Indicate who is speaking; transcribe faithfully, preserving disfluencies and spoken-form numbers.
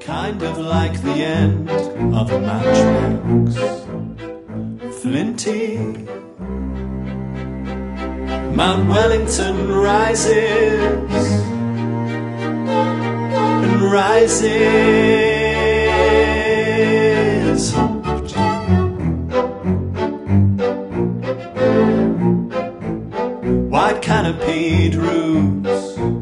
Speaker 1: kind of like the end of a matchbox. Flinty, Mount Wellington rises and rises. White canopied roofs